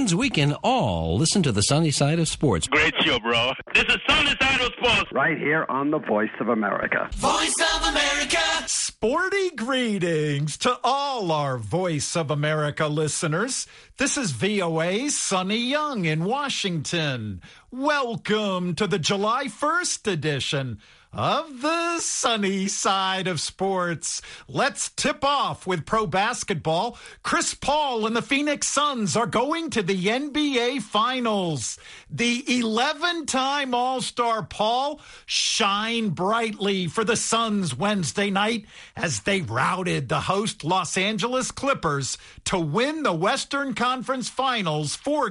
means we can all listen to the sunny side of sports. Great show, bro. This is Sunny Side of Sports. Right here on the Voice of America. Voice of America. Sporty greetings to all our Voice of America listeners. This is VOA's Sonny Young in Washington. Welcome to the July 1st edition of the sunny side of sports. Let's tip off with pro basketball. Chris Paul and the Phoenix Suns are going to the NBA Finals. The 11-time All-Star Paul shined brightly for the Suns Wednesday night as they routed the host Los Angeles Clippers to win the Western Conference Finals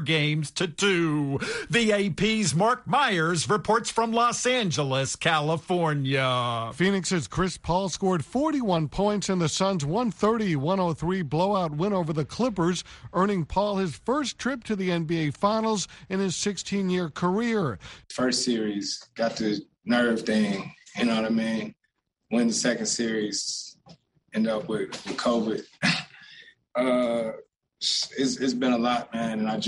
4-2. The AP's Mark Myers reports from Los Angeles, California. Phoenix's Chris Paul scored 41 points in the Suns' 130-103 blowout win over the Clippers, earning Paul his first trip to the NBA Finals in his 16-year career. First series, got the nerve thing, you know what I mean? Win the second series, end up with COVID. It's been a lot, man, and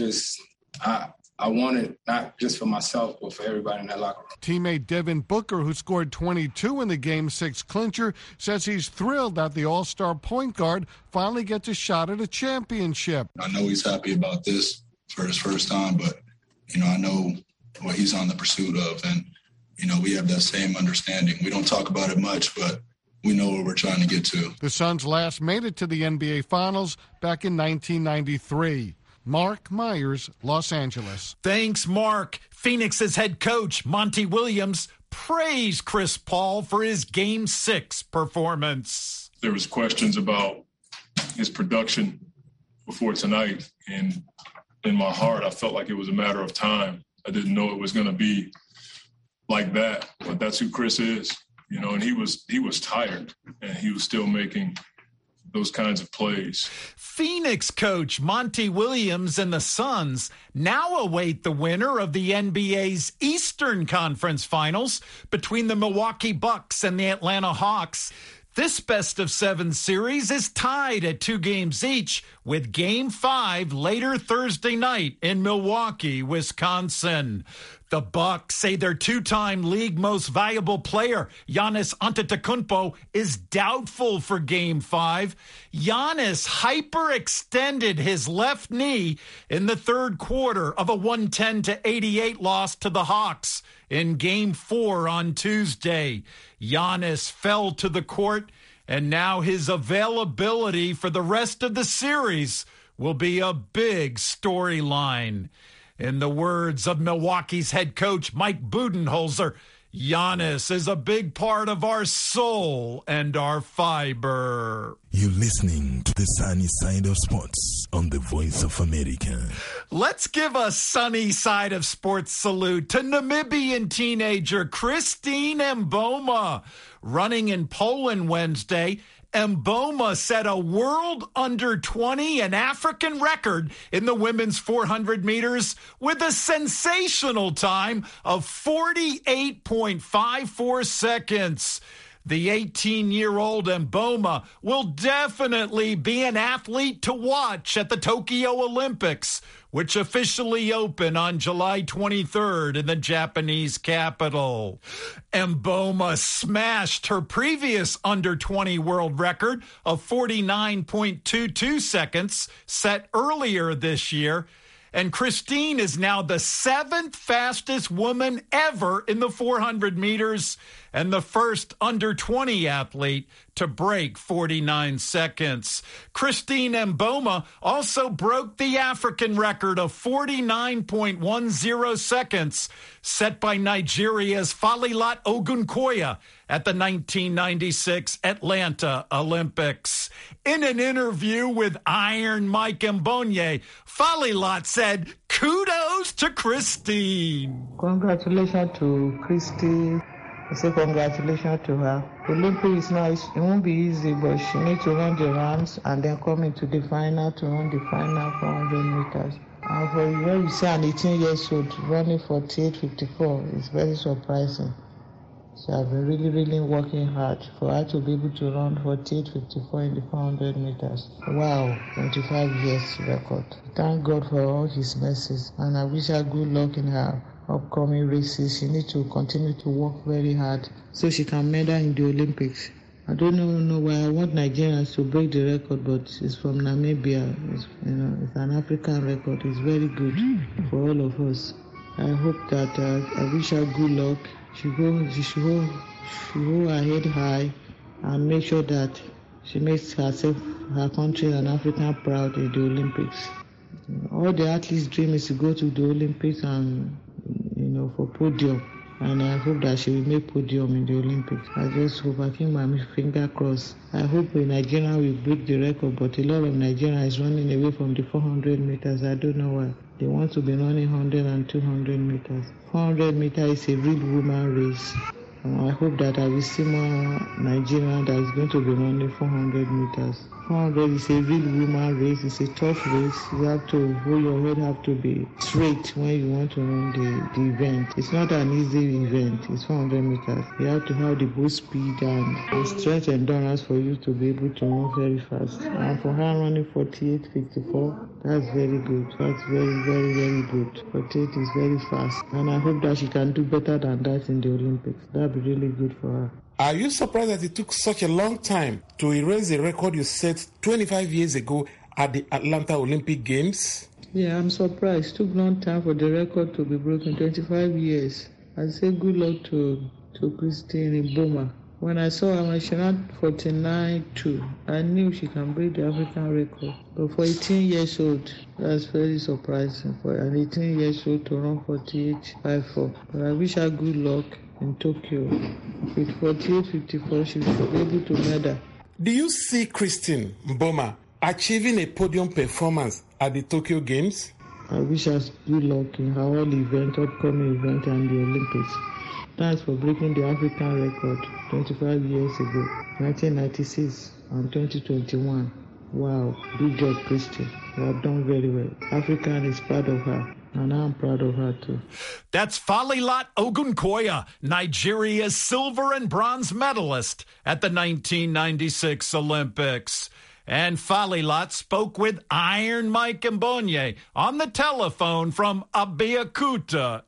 I want it not just for myself, but for everybody in that locker room. Teammate Devin Booker, who scored 22 in the Game 6 clincher, says he's thrilled that the All-Star point guard finally gets a shot at a championship. I know he's happy about this for his first time, but, I know what he's on the pursuit of, and, we have that same understanding. We don't talk about it much, but we know where we're trying to get to. The Suns last made it to the NBA Finals back in 1993. Mark Myers, Los Angeles. Thanks, Mark. Phoenix's head coach, Monty Williams, praised Chris Paul for his Game 6 performance. There was questions about his production before tonight, and in my heart, I felt like it was a matter of time. I didn't know it was going to be like that, but that's who Chris is, and he was tired, and he was still making those kinds of plays. Phoenix coach Monty Williams and the Suns now await the winner of the NBA's Eastern Conference Finals between the Milwaukee Bucks and the Atlanta Hawks. This best-of-7 series is tied at 2 games each, with Game 5 later Thursday night in Milwaukee, Wisconsin. The Bucks say their 2-time league most valuable player, Giannis Antetokounmpo, is doubtful for Game 5. Giannis hyperextended his left knee in the third quarter of a 110-88 loss to the Hawks in Game 4 on Tuesday. Giannis fell to the court, and now his availability for the rest of the series will be a big storyline. In the words of Milwaukee's head coach Mike Budenholzer, Giannis is a big part of our soul and our fiber. You're listening to the sunny side of sports on the Voice of America. Let's give a sunny side of sports salute to Namibian teenager Christine Mboma. Running in Poland Wednesday, Mboma set a world under-20 and African record in the women's 400 meters with a sensational time of 48.54 seconds. The 18-year-old Mboma will definitely be an athlete to watch at the Tokyo Olympics, which officially open on July 23rd in the Japanese capital. Mboma smashed her previous under-20 world record of 49.22 seconds set earlier this year. And Christine is now the 7th fastest woman ever in the 400 meters and the first under-20 athlete to break 49 seconds. Christine Mboma also broke the African record of 49.10 seconds set by Nigeria's Falilat Ogunkoya at the 1996 Atlanta Olympics. In an interview with Iron Mike Mbonye, Falilat said, "Kudos to Christine." Congratulations to Christine. I say congratulations to her. Olympics now, it won't be easy, but she needs to run the rounds and then come into the final to run the final 400 meters. And for when you say an 18 years old running 48.54, it's very surprising. She has been really, really working hard for her to be able to run 48.54 in the 400 meters. Wow, 25 years record. Thank God for all his mercies, and I wish her good luck in her upcoming races. She needs to continue to work very hard so she can medal in the Olympics. I don't know why I want Nigerians to break the record, but it's from Namibia. It's an African record. It's very good for all of us. I hope that I wish her good luck. She should hold her head high and make sure that she makes herself, her country and Africa proud in the Olympics. All the athletes' dream is to go to the Olympics and, for podium. And I hope that she will make podium in the Olympics. I just hope, I keep my finger crossed. I hope Nigeria will break the record, but a lot of Nigeria is running away from the 400 meters. I don't know why. They want to be running 100 and 200 meters. 400 meters is a real woman race. And I hope that I will see more Nigerians that is going to be running 400 meters. 400 is a real woman race. It's a tough race. You have to hold your head, have to be straight when you want to run the event. It's not an easy event. It's 400 meters. You have to have the both speed and strength endurance for you to be able to run very fast. And for her running 48.54, that's very good. That's very, very, very good. 48 is very fast. And I hope that she can do better than that in the Olympics. That'd be really good for her. Are you surprised that it took such a long time to erase the record you set 25 years ago at the Atlanta Olympic Games? Yeah, I'm surprised. It took a long time for the record to be broken, 25 years. I say good luck to Christine Mboma. When I saw her when she ran 49.2, I knew she can break the African record. But for 18 years old, that's very surprising for an 18 years old to run 48.54. But I wish her good luck in Tokyo. With 48.54, she should be able to medal. Do you see Christine Mboma achieving a podium performance at the Tokyo Games? I wish her good luck in her whole upcoming event and the Olympics. Thanks for breaking the African record 25 years ago, 1996 and 2021. Wow, good job, Christine. You have done very well. African is proud of her. And I'm proud of her, too. That's Falilat Ogunkoya, Nigeria's silver and bronze medalist at the 1996 Olympics. And Falilat spoke with Iron Mike Mbonye on the telephone from Abeokuta,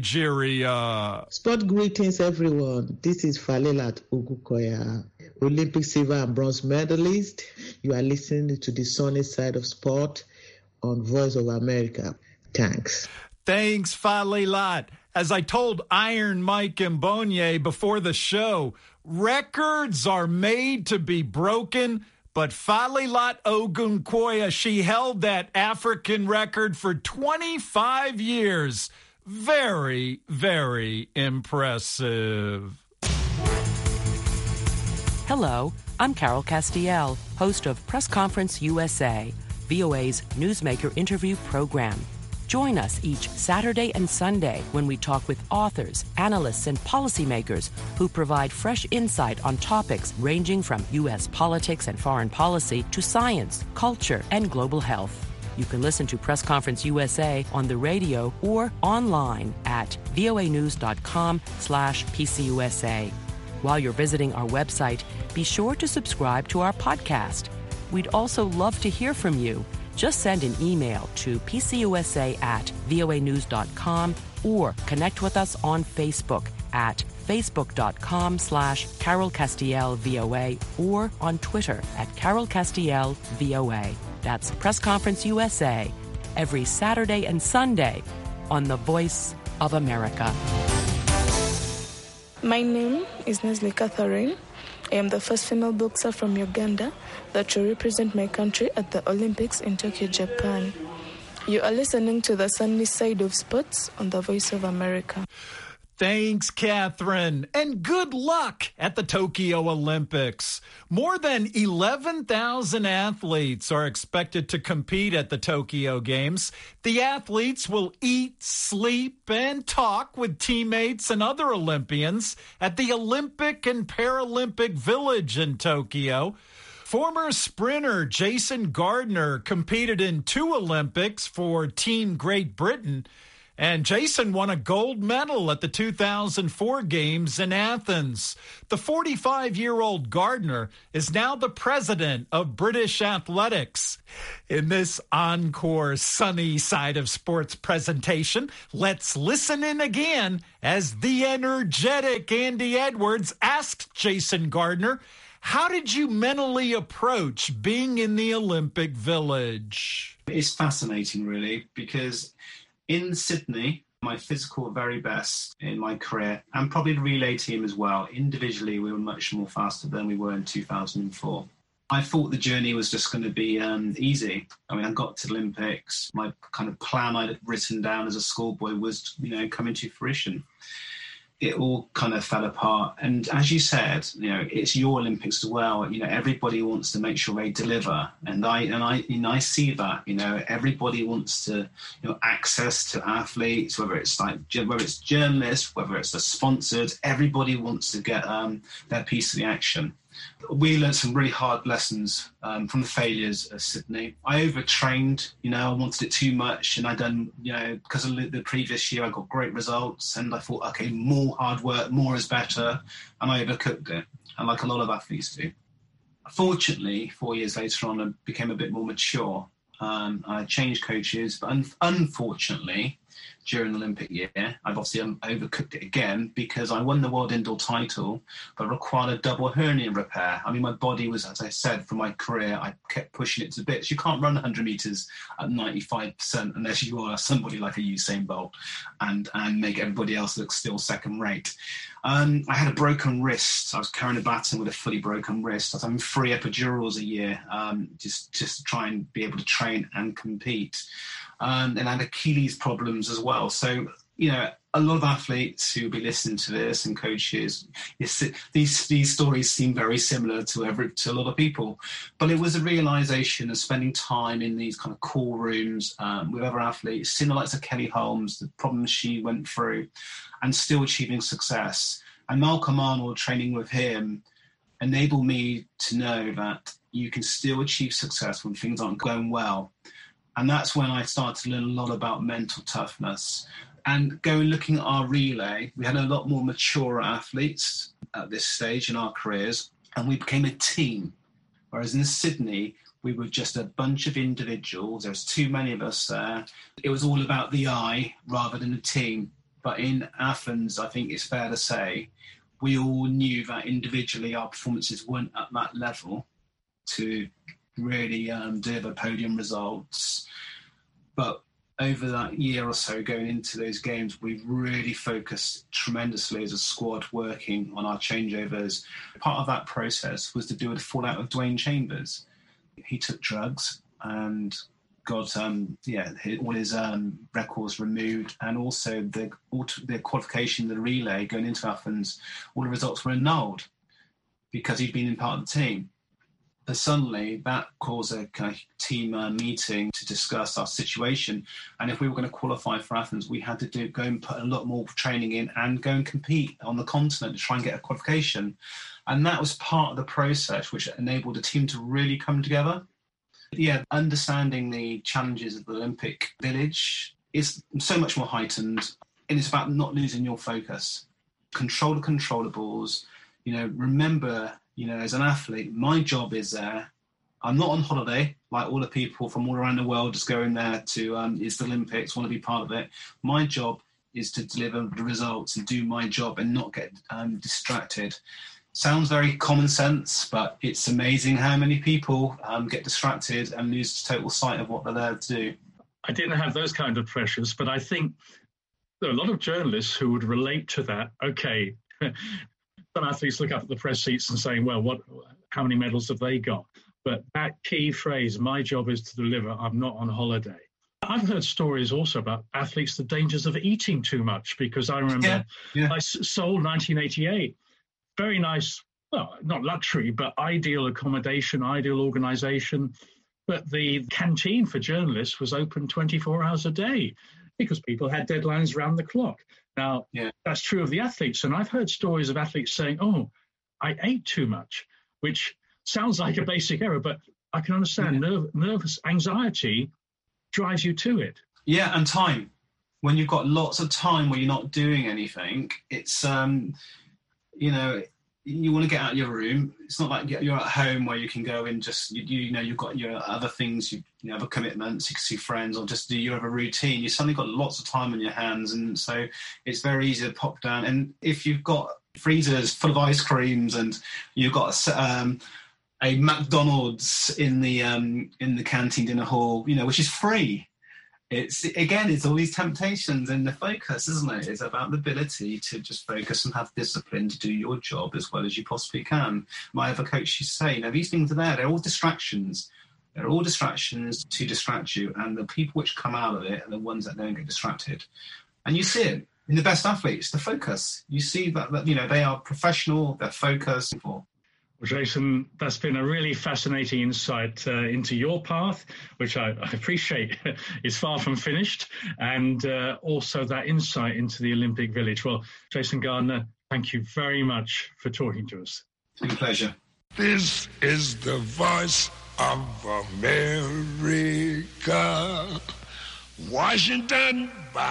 Nigeria. Sport greetings, everyone. This is Falilat Ogunkoya, Olympic silver and bronze medalist. You are listening to the sunny side of sport on Voice of America. Thanks. Thanks, Falilat. As I told Iron Mike Mbonye before the show, records are made to be broken, but Falilat Ogunkoya, she held that African record for 25 years. Very, very impressive. Hello, I'm Carol Castiel, host of Press Conference USA, VOA's newsmaker interview program. Join us each Saturday and Sunday when we talk with authors, analysts, and policymakers who provide fresh insight on topics ranging from U.S. politics and foreign policy to science, culture, and global health. You can listen to Press Conference USA on the radio or online at voanews.com/PCUSA. While you're visiting our website, be sure to subscribe to our podcast. We'd also love to hear from you. Just send an email to pcusa@voanews.com or connect with us on Facebook at facebook.com/Carol Castiel VOA or on Twitter at Carol Castiel VOA. That's Press Conference USA every Saturday and Sunday on the Voice of America. My name is Nesli Catherine. I am the first female boxer from Uganda that will represent my country at the Olympics in Tokyo, Japan. You are listening to the sunny side of sports on the Voice of America. Thanks, Catherine, and good luck at the Tokyo Olympics. More than 11,000 athletes are expected to compete at the Tokyo Games. The athletes will eat, sleep, and talk with teammates and other Olympians at the Olympic and Paralympic Village in Tokyo. Former sprinter Jason Gardner competed in 2 Olympics for Team Great Britain. And Jason won a gold medal at the 2004 Games in Athens. The 45-year-old Gardner is now the president of British Athletics. In this encore Sunny Side of Sports presentation, let's listen in again as the energetic Andy Edwards asked Jason Gardner, how did you mentally approach being in the Olympic Village? It's fascinating, really, because in Sydney, my physical very best in my career, and probably the relay team as well. Individually, we were much more faster than we were in 2004. I thought the journey was just going to be easy. I mean, I got to the Olympics. My kind of plan I'd written down as a schoolboy was, coming to fruition. It all kind of fell apart. And as you said, it's your Olympics as well. Everybody wants to make sure they deliver. And I see that, everybody wants to, access to athletes, whether it's journalists, whether it's the sponsors, everybody wants to get their piece of the action. We learned some really hard lessons from the failures of Sydney. I overtrained, I wanted it too much, and I done, because of the previous year, I got great results, and I thought, okay, more hard work, more is better, and I overcooked it, and like a lot of athletes do. Fortunately, 4 years later on, I became a bit more mature. I changed coaches, but unfortunately, during the Olympic year, I've obviously overcooked it again because I won the world indoor title, but required a double hernia repair. I mean, my body was, as I said, for my career, I kept pushing it to bits. You can't run 100 meters at 95% unless you are somebody like a Usain Bolt and make everybody else look still second rate. I had a broken wrist. I was carrying a baton with a fully broken wrist. I was having 3 epidurals a year just to try and be able to train and compete. And I had Achilles problems as well. So, a lot of athletes who will be listening to this and coaches, these stories seem very similar to a lot of people. But it was a realization of spending time in these kind of call rooms with other athletes, seeing the likes of Kelly Holmes, the problems she went through, and still achieving success. And Malcolm Arnold, training with him, enabled me to know that you can still achieve success when things aren't going well. And that's when I started to learn a lot about mental toughness. And looking at our relay, we had a lot more mature athletes at this stage in our careers, and we became a team. Whereas in Sydney, we were just a bunch of individuals. There was too many of us there. It was all about the I rather than the team. But in Athens, I think it's fair to say, we all knew that individually our performances weren't at that level to really deliver podium results. But over that year or so going into those games, we really focused tremendously as a squad working on our changeovers. Part of that process was to do with the fallout of Dwayne Chambers. He took drugs and got all his records removed, and also the qualification, the relay going into Athens, all the results were annulled because he'd been in part of the team. But suddenly that caused a kind of team meeting to discuss our situation. And if we were going to qualify for Athens, we had to go and put a lot more training in and go and compete on the continent to try and get a qualification. And that was part of the process which enabled the team to really come together. Yeah, understanding the challenges of the Olympic Village is so much more heightened. And it's about not losing your focus. Control the controllables. Remember, as an athlete, my job is there. I'm not on holiday like all the people from all around the world just going there to it's the Olympics, want to be part of it. My job is to deliver the results and do my job and not get distracted. Sounds very common sense, but it's amazing how many people get distracted and lose total sight of what they're there to do. I didn't have those kind of pressures, but I think there are a lot of journalists who would relate to that. Okay, some athletes look up at the press seats and saying, well, how many medals have they got? But that key phrase, my job is to deliver, I'm not on holiday. I've heard stories also about athletes, the dangers of eating too much, because I remember I Seoul 1988, very nice, well, not luxury, but ideal accommodation, ideal organisation. But the canteen for journalists was open 24 hours a day because people had deadlines around the clock. Now, that's true of the athletes. And I've heard stories of athletes saying, I ate too much, which sounds like a basic error, but I can understand nervous anxiety drives you to it. Yeah, and time. when you've got lots of time where you're not doing anything, it's, you know, you want to get out of your room. It's not like you're at home where you can go and just, you know, you've got your other things, you know, other commitments, you can see friends or just do your other routine. You suddenly got lots of time on your hands. And so it's very easy to pop down. And if you've got freezers full of ice creams and you've got a McDonald's in the canteen dinner hall, you know, which is free. It's all these temptations and the focus, isn't it? It's about the ability to just focus and have discipline to do your job as well as you possibly can. My other coach used to say, you know, these things are there. They're all distractions. They're all distractions to distract you. And the people which come out of it are the ones that don't get distracted. And you see it in the best athletes, the focus. You see that you know, they are professional, they're focused. Well, Jason, that's been a really fascinating insight into your path, which I appreciate is far from finished, and also that insight into the Olympic Village. Well, Jason Gardner, thank you very much for talking to us. It's been a pleasure. This is the voice of America. Washington,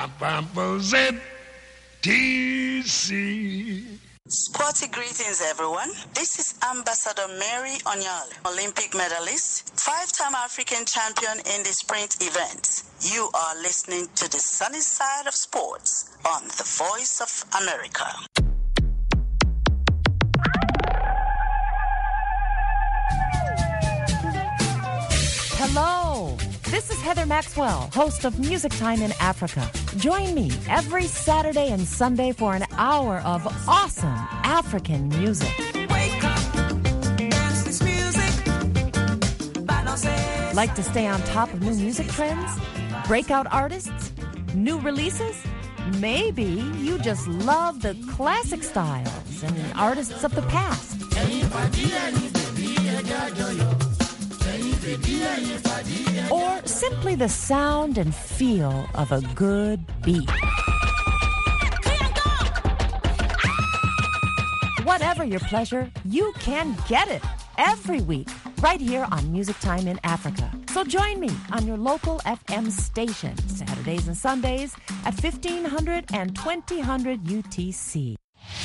D.C. Sporty greetings, everyone. This is Ambassador Mary Onyale, Olympic medalist, 5-time African champion in the sprint event. You are listening to the sunny side of sports on the Voice of America. Hello. This is Heather Maxwell, host of Music Time in Africa. Join me every Saturday and Sunday for an hour of awesome African music. Wake up, dance this music. Like to stay on top of new music trends? Breakout artists? New releases? Maybe you just love the classic styles and artists of the past. Or simply the sound and feel of a good beat. Whatever your pleasure, you can get it every week right here on Music Time in Africa. So join me on your local FM station, Saturdays and Sundays at 1500 and 2000 UTC.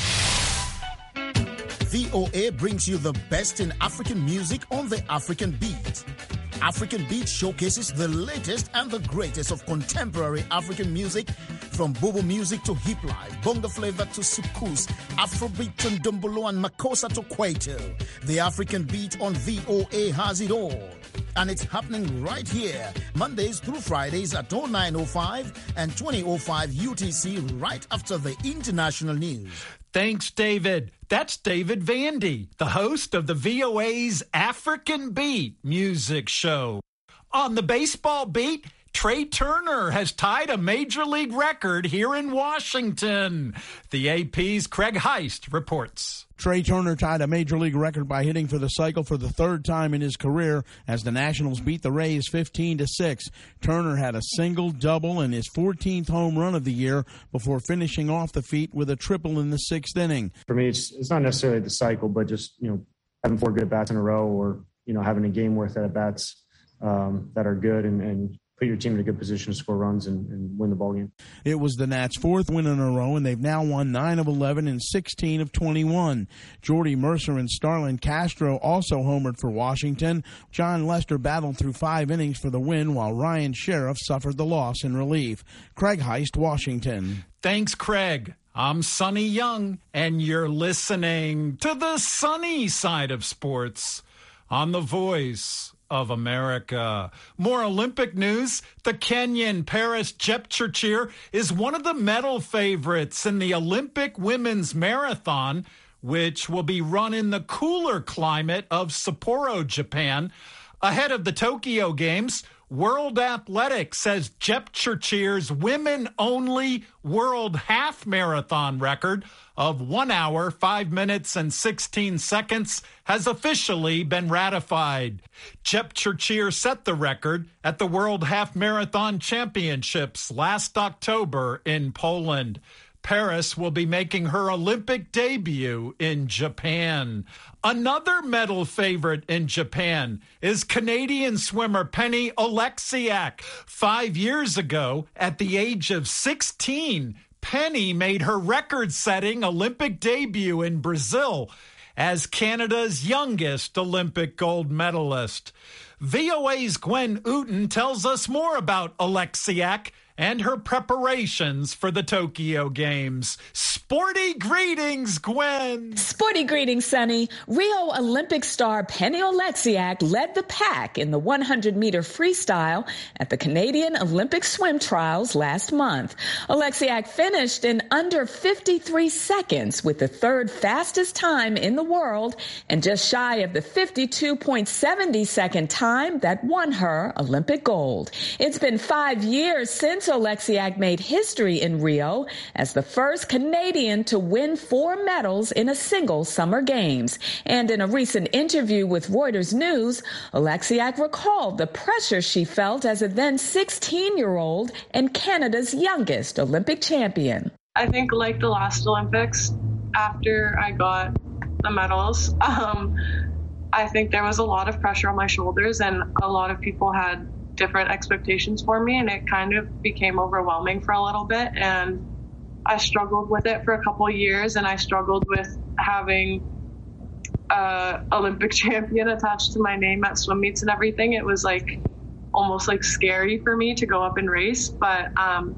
VOA brings you the best in African music on the African Beat. African Beat showcases the latest and the greatest of contemporary African music, from bobo music to hip life, bongo flavor to soukous, Afrobeat to ndombolo and makossa to kwaito. The African Beat on VOA has it all. And it's happening right here, Mondays through Fridays at 09:05 and 20:05 UTC, right after the international news. Thanks, David. That's David Vandy, the host of the VOA's African Beat music show. On the baseball beat, Trey Turner has tied a major league record here in Washington. The AP's Craig Heist reports. Trey Turner tied a major league record by hitting for the cycle for the third time in his career as the Nationals beat the Rays 15-6. Turner had a single, double, and his 14th home run of the year before finishing off the feat with a triple in the sixth inning. For me, it's not necessarily the cycle, but just, having 4 good at-bats in a row, or, having a game worth of at-bats that are good and put your team in a good position to score runs and win the ballgame. It was the Nats' 4th win in a row, and they've now won 9 of 11 and 16 of 21. Jordy Mercer and Starlin Castro also homered for Washington. John Lester battled through 5 innings for the win, while Ryan Sheriff suffered the loss in relief. Craig Heist, Washington. Thanks, Craig. I'm Sonny Young, and you're listening to the sunny side of sports on The Voice of America. More Olympic news. The Kenyan Paris Jepchirchir is one of the medal favorites in the Olympic women's marathon, which will be run in the cooler climate of Sapporo, Japan. Ahead of the Tokyo Games, World Athletics says Jepchirchir's women-only world half marathon record of 1 hour, 5 minutes, and 16 seconds has officially been ratified. Jepchirchir set the record at the World Half Marathon Championships last October in Poland. Paris will be making her Olympic debut in Japan. Another medal favorite in Japan is Canadian swimmer Penny Oleksiak. 5 years ago, at the age of 16, Penny made her record-setting Olympic debut in Brazil as Canada's youngest Olympic gold medalist. VOA's Gwen Uten tells us more about Oleksiak and her preparations for the Tokyo Games. Sporty greetings, Gwen. Sporty greetings, Sonny. Rio Olympic star Penny Oleksiak led the pack in the 100-meter freestyle at the Canadian Olympic swim trials last month. Oleksiak finished in under 53 seconds with the third fastest time in the world and just shy of the 52.70-second time that won her Olympic gold. It's been 5 years since Oleksiak made history in Rio as the first Canadian to win 4 medals in a single Summer Games. And in a recent interview with Reuters News, Oleksiak recalled the pressure she felt as a then 16-year-old and Canada's youngest Olympic champion. I think like the last Olympics, after I got the medals, I think there was a lot of pressure on my shoulders and a lot of people had different expectations for me, and it kind of became overwhelming for a little bit, and I struggled with it for a couple of years, and I struggled with having Olympic champion attached to my name at swim meets and everything. It was like almost like scary for me to go up and race, but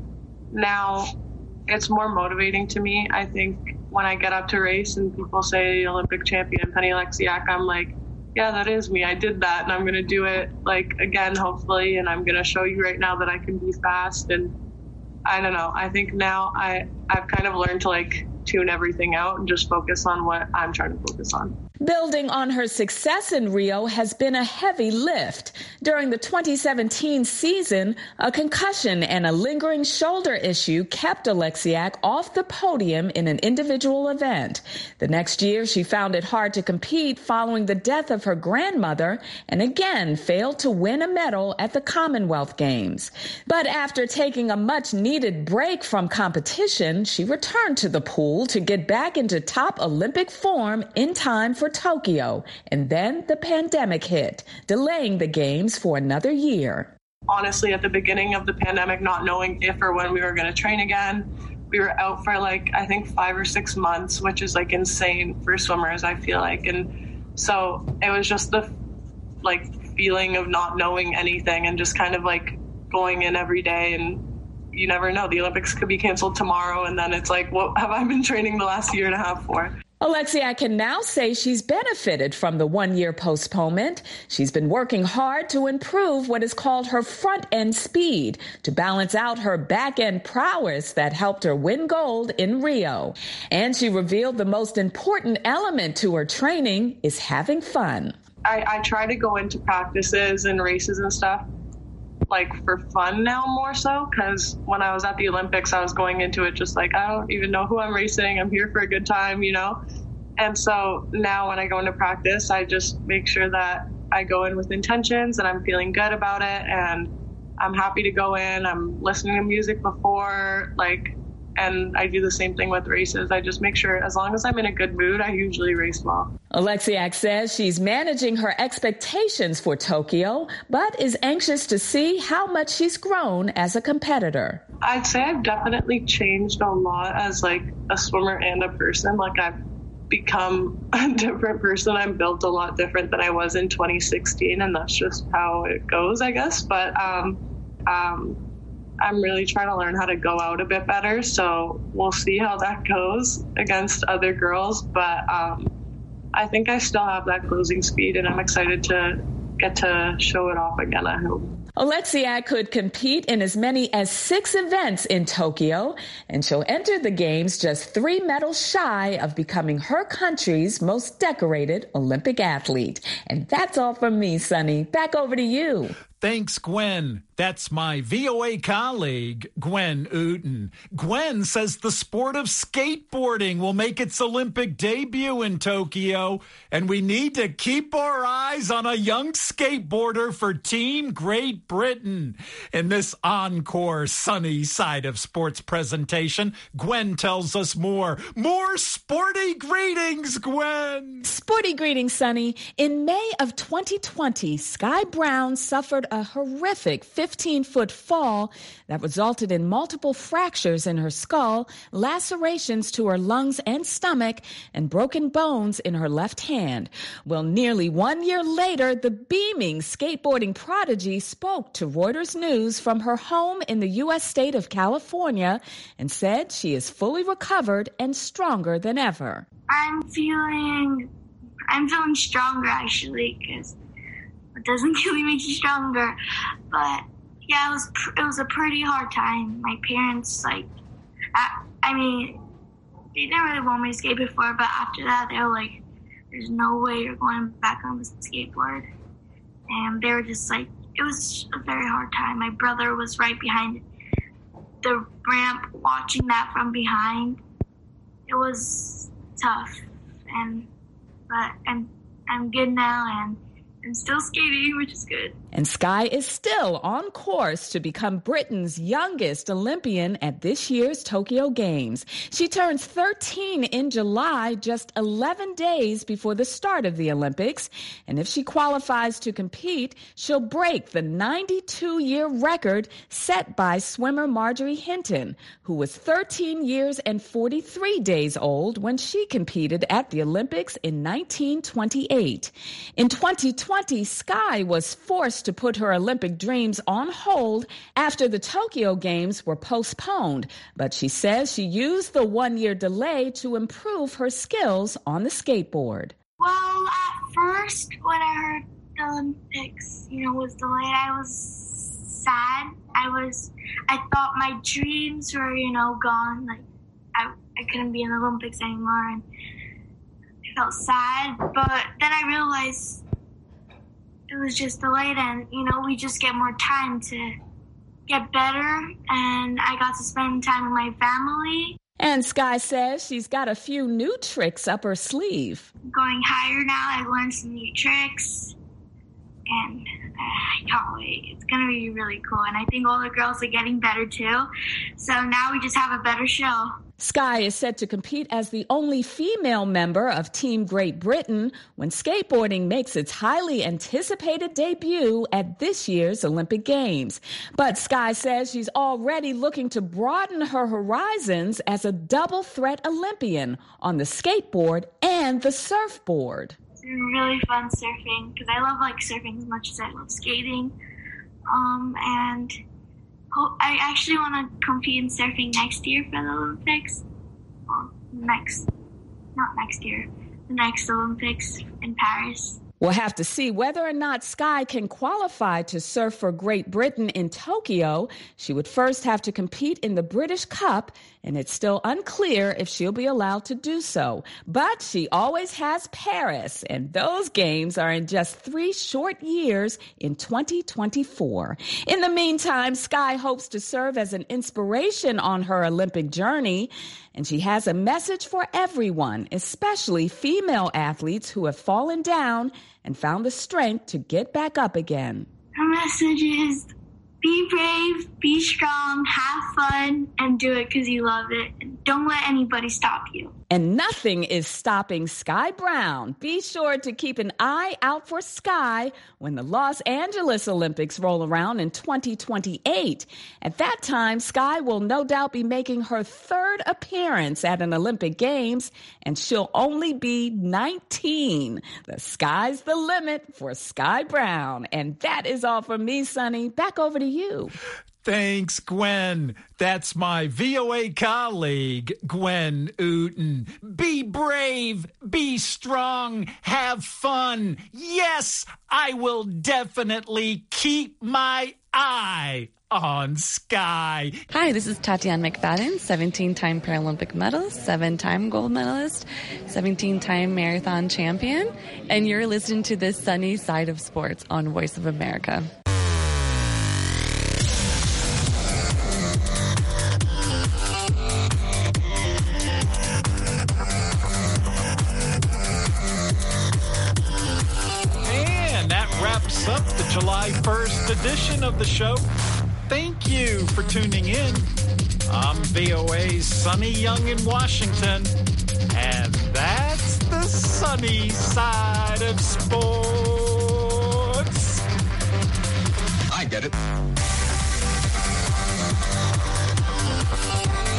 now it's more motivating to me. I think when I get up to race and people say Olympic champion Penny Oleksiak, I'm like, yeah, that is me. I did that, and I'm going to do it like again, hopefully, and I'm going to show you right now that I can be fast. And I don't know. I think now I've kind of learned to like tune everything out and just focus on what I'm trying to focus on. Building on her success in Rio has been a heavy lift. During the 2017 season, a concussion and a lingering shoulder issue kept Oleksiak off the podium in an individual event. The next year, she found it hard to compete following the death of her grandmother and again failed to win a medal at the Commonwealth Games. But after taking a much-needed break from competition, she returned to the pool to get back into top Olympic form in time for Tokyo, and then the pandemic hit, delaying the games for another year. Honestly, at the beginning of the pandemic, not knowing if or when we were going to train again, we were out for like, I think 5 or 6 months, which is like insane for swimmers, I feel like. And so it was just the like feeling of not knowing anything and just kind of like going in every day, and you never know, the Olympics could be canceled tomorrow, and then it's like, what have I been training the last year and a half for? Oleksiak can now say she's benefited from the 1-year postponement. She's been working hard to improve what is called her front-end speed to balance out her back-end prowess that helped her win gold in Rio. And she revealed the most important element to her training is having fun. I try to go into practices and races and stuff like for fun now more so, because when I was at the Olympics, I was going into it just like, I don't even know who I'm racing. I'm here for a good time, you know? And so now when I go into practice, I just make sure that I go in with intentions and I'm feeling good about it. And I'm happy to go in. I'm listening to music before, and I do the same thing with races. I just make sure as long as I'm in a good mood, I usually race well. Oleksiak says she's managing her expectations for Tokyo, but is anxious to see how much she's grown as a competitor. I'd say I've definitely changed a lot as like a swimmer and a person. Like I've become a different person. I'm built a lot different than I was in 2016, and that's just how it goes, I guess. But I'm really trying to learn how to go out a bit better, so we'll see how that goes against other girls. But I think I still have that closing speed, and I'm excited to get to show it off again, I hope. Oleksiak could compete in as many as 6 events in Tokyo, and she'll enter the Games just 3 medals shy of becoming her country's most decorated Olympic athlete. And that's all from me, Sonny. Back over to you. Thanks, Gwen. That's my VOA colleague, Gwen Uten. Gwen says the sport of skateboarding will make its Olympic debut in Tokyo, and we need to keep our eyes on a young skateboarder for Team Great Britain. In this encore sunny side of sports presentation, Gwen tells us more. More sporty greetings, Gwen. Sporty greetings, Sonny. In May of 2020, Sky Brown suffered a horrific 15-foot fall that resulted in multiple fractures in her skull, lacerations to her lungs and stomach, and broken bones in her left hand. Well, nearly 1 year later, the beaming skateboarding prodigy spoke to Reuters News from her home in the U.S. state of California and said she is fully recovered and stronger than ever. I'm feeling stronger, actually, because it doesn't really make you stronger. But yeah, it was a pretty hard time. My parents, they didn't really want me to skate before, but after that, they were like, there's no way you're going back on the skateboard. And they were just like, it was a very hard time. My brother was right behind the ramp watching that from behind. It was tough, but I'm good now, and I'm still skating, which is good. And Sky is still on course to become Britain's youngest Olympian at this year's Tokyo Games. She turns 13 in July, just 11 days before the start of the Olympics. And if she qualifies to compete, she'll break the 92-year record set by swimmer Marjorie Hinton, who was 13 years and 43 days old when she competed at the Olympics in 1928. In 2020, Sky was forced to put her Olympic dreams on hold after the Tokyo Games were postponed, but she says she used the 1-year delay to improve her skills on the skateboard. Well, at first, when I heard the Olympics, was delayed, I was sad. I thought my dreams were, gone. Like, I couldn't be in the Olympics anymore, and I felt sad, but then I realized it was just delayed, and we just get more time to get better, and I got to spend time with my family. And Sky says she's got a few new tricks up her sleeve. Going higher now, I learned some new tricks, and I can't wait. It's going to be really cool, and I think all the girls are getting better too, so now we just have a better show. Sky is set to compete as the only female member of Team Great Britain when skateboarding makes its highly anticipated debut at this year's Olympic Games. But Sky says she's already looking to broaden her horizons as a double threat Olympian on the skateboard and the surfboard. It's been really fun surfing because I love surfing as much as I love skating. And I actually want to compete in surfing next year for the Olympics. Well, not next year, the next Olympics in Paris. We'll have to see whether or not Sky can qualify to surf for Great Britain in Tokyo. She would first have to compete in the British Cup, and it's still unclear if she'll be allowed to do so. But she always has Paris, and those games are in just 3 short years in 2024. In the meantime, Sky hopes to serve as an inspiration on her Olympic journey, and she has a message for everyone, especially female athletes who have fallen down and found the strength to get back up again. Her message is, be brave, be strong, have fun, and do it because you love it. And don't let anybody stop you. And nothing is stopping Sky Brown. Be sure to keep an eye out for Sky when the Los Angeles Olympics roll around in 2028. At that time, Sky will no doubt be making her 3rd appearance at an Olympic Games, and she'll only be 19. The sky's the limit for Sky Brown. And that is all from me, Sonny. Back over to you. Thanks, Gwen. That's my VOA colleague, Gwen Uten. Be brave, be strong, have fun. Yes, I will definitely keep my eye on Sky. Hi, this is Tatiana McFadden, 17-time Paralympic medalist, 7-time gold medalist, 17-time marathon champion, and you're listening to the sunny side of sports on Voice of America. the July 1st edition of the show. Thank you for tuning in. I'm VOA's Sonny Young in Washington, and that's the sunny side of sports. I get it.